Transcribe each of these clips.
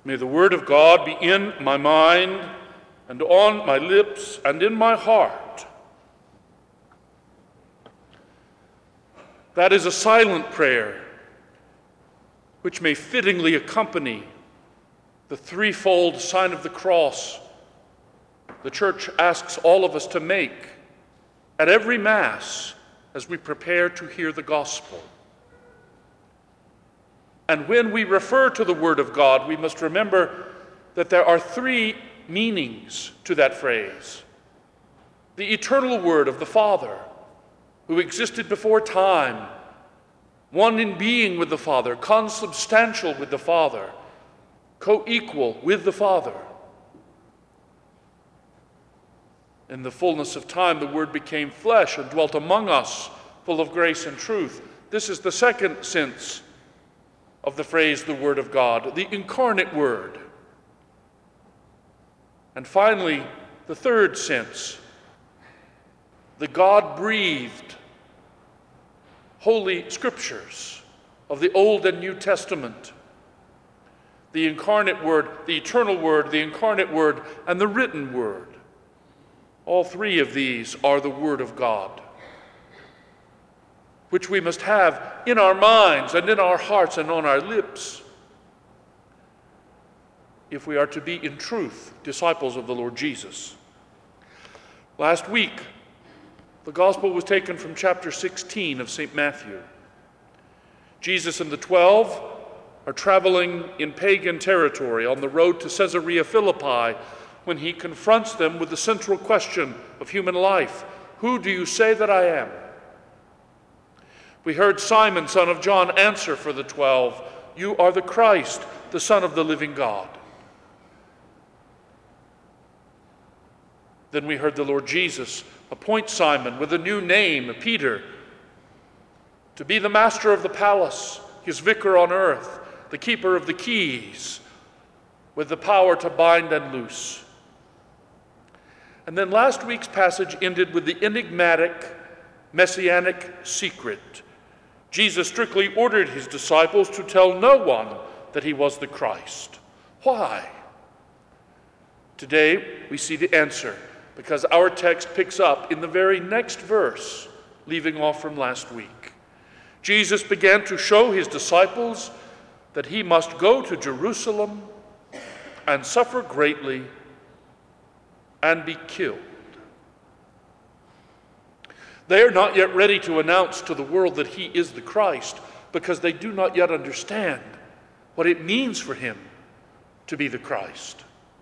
May the word of God be in my mind and on my lips and in my heart. That is a silent prayer which may fittingly accompany the threefold sign of the cross the Church asks all of us to make at every Mass as we prepare to hear the gospel. And when we refer to the Word of God, we must remember that there are three meanings to that phrase. The eternal Word of the Father, who existed before time, one in being with the Father, consubstantial with the Father, co-equal with the Father. In the fullness of time, the Word became flesh and dwelt among us, full of grace and truth. This is the second sense of the phrase, the Word of God, the incarnate Word. And finally, the third sense, the God-breathed Holy Scriptures of the Old and New Testament, the incarnate Word, the eternal Word, the incarnate Word, and the written Word. All three of these are the Word of God, which we must have in our minds and in our hearts and on our lips if we are to be in truth disciples of the Lord Jesus. Last week, the gospel was taken from chapter 16 of St. Matthew. Jesus and the 12 are traveling in pagan territory on the road to Caesarea Philippi when he confronts them with the central question of human life: who do you say that I am? We heard Simon, son of John, answer for the 12, "You are the Christ, the Son of the living God." Then we heard the Lord Jesus appoint Simon with a new name, Peter, to be the master of the palace, his vicar on earth, the keeper of the keys, with the power to bind and loose. And then last week's passage ended with the enigmatic messianic secret. Jesus strictly ordered his disciples to tell no one that he was the Christ. Why? Today we see the answer, because our text picks up in the very next verse, leaving off from last week. Jesus began to show his disciples that he must go to Jerusalem and suffer greatly and be killed. They are not yet ready to announce to the world that he is the Christ, because they do not yet understand what it means for him to be the Christ.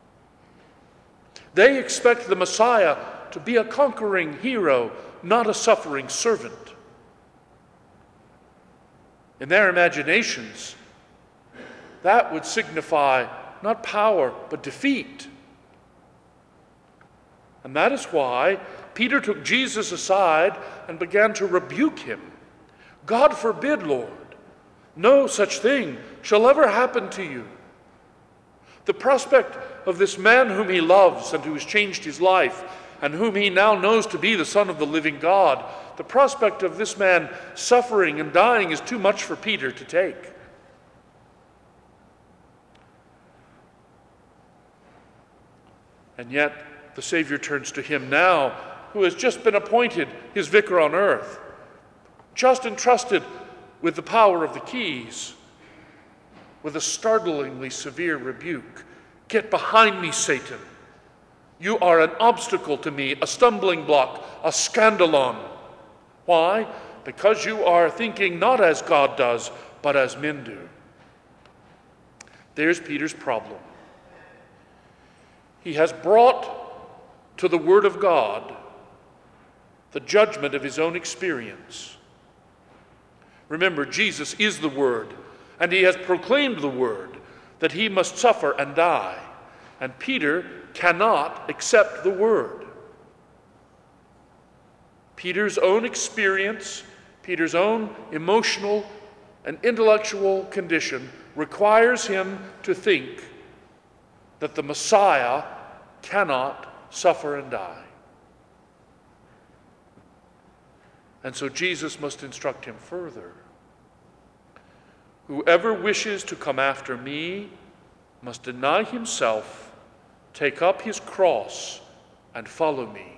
They expect the Messiah to be a conquering hero, not a suffering servant. In their imaginations, that would signify not power, but defeat. And that is why Peter took Jesus aside and began to rebuke him. "God forbid, Lord, no such thing shall ever happen to you." The prospect of this man whom he loves and who has changed his life and whom he now knows to be the Son of the living God, the prospect of this man suffering and dying is too much for Peter to take. And yet the Savior turns to him now, who has just been appointed his vicar on earth, just entrusted with the power of the keys, with a startlingly severe rebuke. "Get behind me, Satan. You are an obstacle to me, a stumbling block, a scandalon." Why? Because you are thinking not as God does, but as men do. There's Peter's problem. He has brought to the Word of God the judgment of his own experience. Remember, Jesus is the Word, and he has proclaimed the Word, that he must suffer and die. And Peter cannot accept the Word. Peter's own experience, Peter's own emotional and intellectual condition requires him to think that the Messiah cannot suffer and die. And so Jesus must instruct him further. "Whoever wishes to come after me must deny himself, take up his cross, and follow me.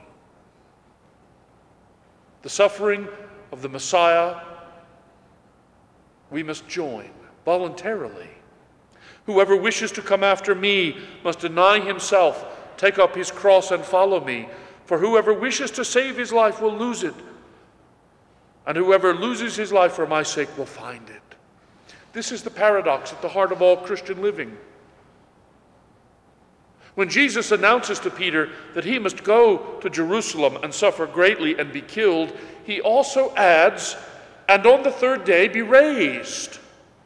The suffering of the Messiah we must join voluntarily. Whoever wishes to come after me must deny himself, take up his cross, and follow me. For whoever wishes to save his life will lose it, and whoever loses his life for my sake will find it. This is the paradox at the heart of all Christian living. When Jesus announces to Peter that he must go to Jerusalem and suffer greatly and be killed, he also adds, and on the third day be raised.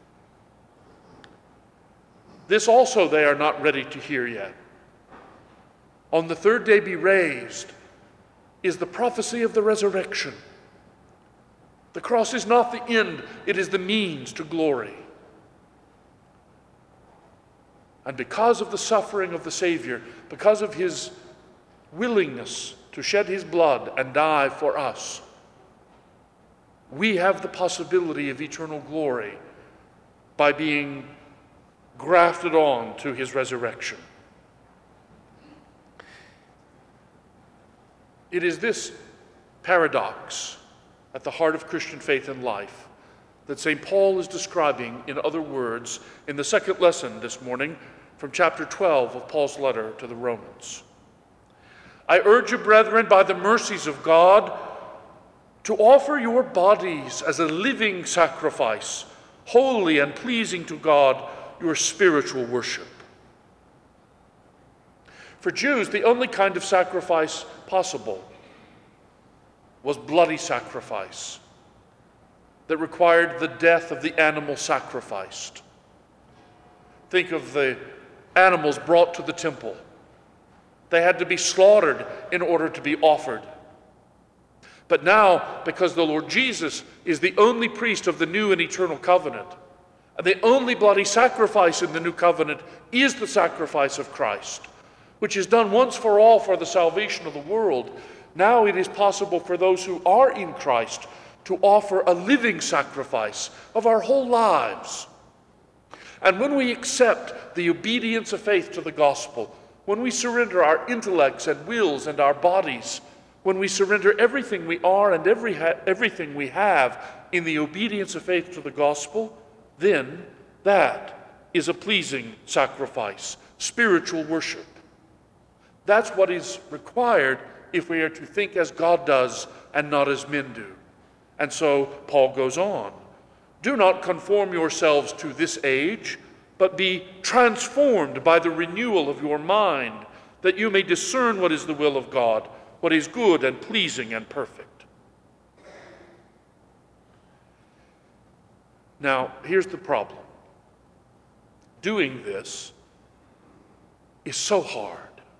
This also they are not ready to hear yet. On the third day be raised is the prophecy of the resurrection. The cross is not the end, it is the means to glory. And because of the suffering of the Savior, because of his willingness to shed his blood and die for us, we have the possibility of eternal glory by being grafted on to his resurrection. It is this paradox at the heart of Christian faith and life that St. Paul is describing in other words in the second lesson this morning from chapter 12 of Paul's letter to the Romans. I urge you, brethren, by the mercies of God, to offer your bodies as a living sacrifice, holy and pleasing to God, your spiritual worship. For Jews, the only kind of sacrifice possible was bloody sacrifice that required the death of the animal sacrificed. Think of the animals brought to the temple. They had to be slaughtered in order to be offered. But now, because the Lord Jesus is the only priest of the new and eternal covenant, and the only bloody sacrifice in the new covenant is the sacrifice of Christ, which is done once for all for the salvation of the world, now it is possible for those who are in Christ to offer a living sacrifice of our whole lives. And when we accept the obedience of faith to the gospel, when we surrender our intellects and wills and our bodies, when we surrender everything we are and everything we have in the obedience of faith to the gospel, then that is a pleasing sacrifice, spiritual worship. That's what is required if we are to think as God does and not as men do. And so Paul goes on, do not conform yourselves to this age, but be transformed by the renewal of your mind, that you may discern what is the will of God, what is good and pleasing and perfect. Now, here's the problem. Doing this is so hard.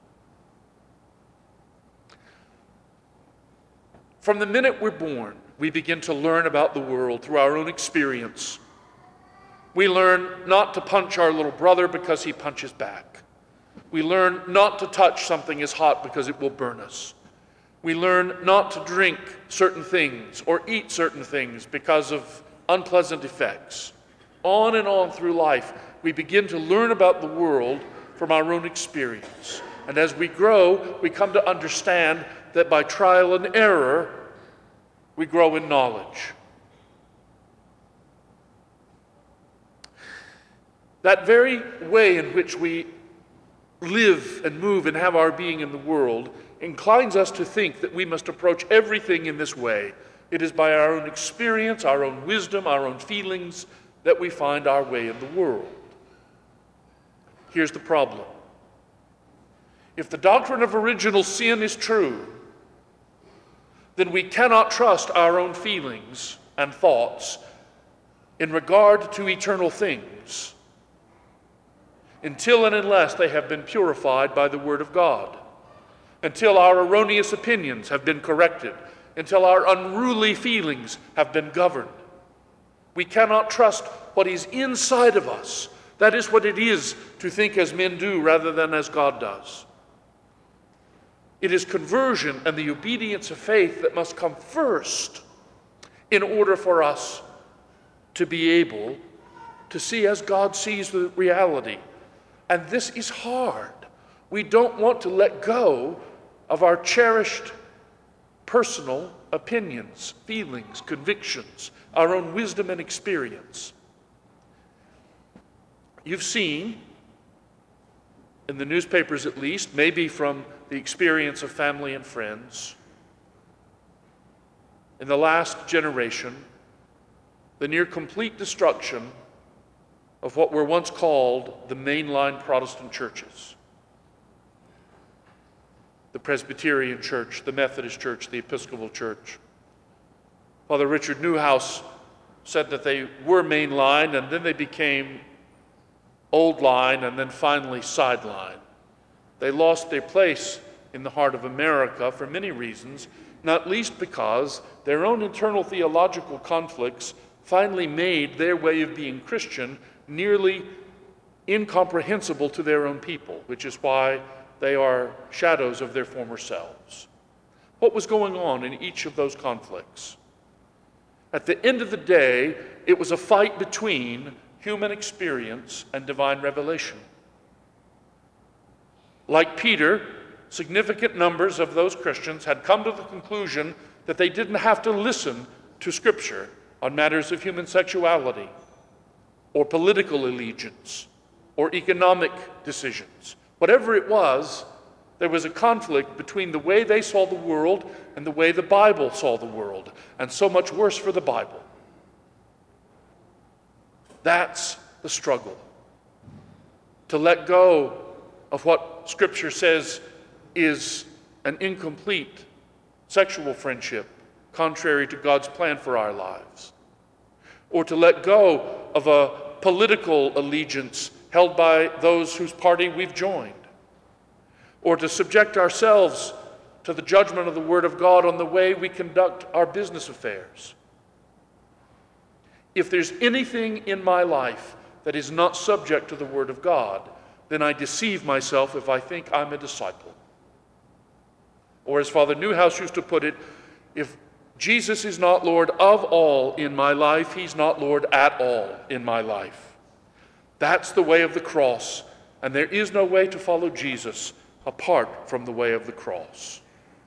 From the minute we're born, we begin to learn about the world through our own experience. We learn not to punch our little brother because he punches back. We learn not to touch something as hot because it will burn us. We learn not to drink certain things or eat certain things because of unpleasant effects. On and on through life, we begin to learn about the world from our own experience. And as we grow, we come to understand that by trial and error, we grow in knowledge. That very way in which we live and move and have our being in the world inclines us to think that we must approach everything in this way. It is by our own experience, our own wisdom, our own feelings that we find our way in the world. Here's the problem. If the doctrine of original sin is true, then we cannot trust our own feelings and thoughts in regard to eternal things until and unless they have been purified by the Word of God, until our erroneous opinions have been corrected, until our unruly feelings have been governed. We cannot trust what is inside of us. That is what it is to think as men do rather than as God does. It is conversion and the obedience of faith that must come first in order for us to be able to see as God sees the reality And this is hard. We don't want to let go of our cherished personal opinions, feelings, convictions, our own wisdom and experience. You've seen, in the newspapers at least, maybe from the experience of family and friends, in the last generation, the near complete destruction of what were once called the mainline Protestant churches. The Presbyterian Church, the Methodist Church, the Episcopal Church. Father Richard Newhouse said that they were mainline, and then they became old line, and then finally sideline. They lost their place in the heart of America for many reasons, not least because their own internal theological conflicts finally made their way of being Christian nearly incomprehensible to their own people, which is why they are shadows of their former selves. What was going on in each of those conflicts? At the end of the day, it was a fight between human experience and divine revelation. Like Peter, significant numbers of those Christians had come to the conclusion that they didn't have to listen to Scripture on matters of human sexuality, or political allegiance, or economic decisions. Whatever it was, there was a conflict between the way they saw the world and the way the Bible saw the world, and so much worse for the Bible. That's the struggle. To let go of what Scripture says is an incomplete sexual friendship, contrary to God's plan for our lives. Or to let go of a political allegiance held by those whose party we've joined. Or to subject ourselves to the judgment of the Word of God on the way we conduct our business affairs. If there's anything in my life that is not subject to the Word of God, then I deceive myself if I think I'm a disciple. Or as Father Newhouse used to put it, if Jesus is not Lord of all in my life, he's not Lord at all in my life. That's the way of the cross, and there is no way to follow Jesus apart from the way of the cross.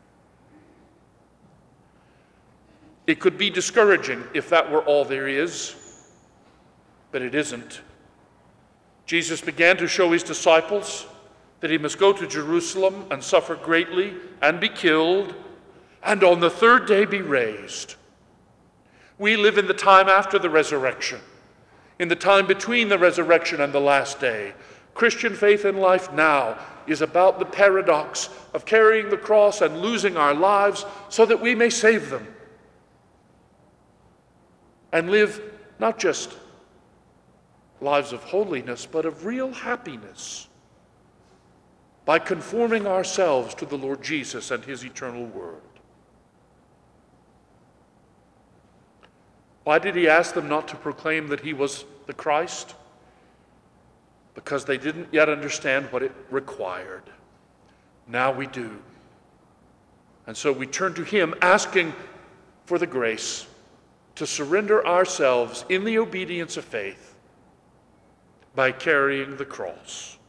It could be discouraging if that were all there is, but it isn't. Jesus began to show his disciples that he must go to Jerusalem and suffer greatly and be killed, and on the third day be raised. We live in the time after the resurrection, in the time between the resurrection and the last day. Christian faith and life now is about the paradox of carrying the cross and losing our lives so that we may save them and live not just lives of holiness, but of real happiness by conforming ourselves to the Lord Jesus and his eternal word. Why did he ask them not to proclaim that he was the Christ? Because they didn't yet understand what it required. Now we do. And so we turn to him, asking for the grace to surrender ourselves in the obedience of faith by carrying the cross.